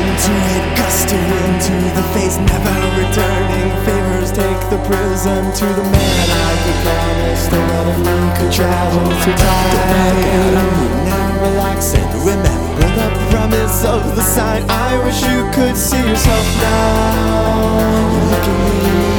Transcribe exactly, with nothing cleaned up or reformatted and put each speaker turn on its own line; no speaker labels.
into it, gusting into the face, never returning favors. Take the prism to the man I could promise the one of you could travel through time. Now relax and remember the promise of the sign. I wish you could see yourself now. Look at me.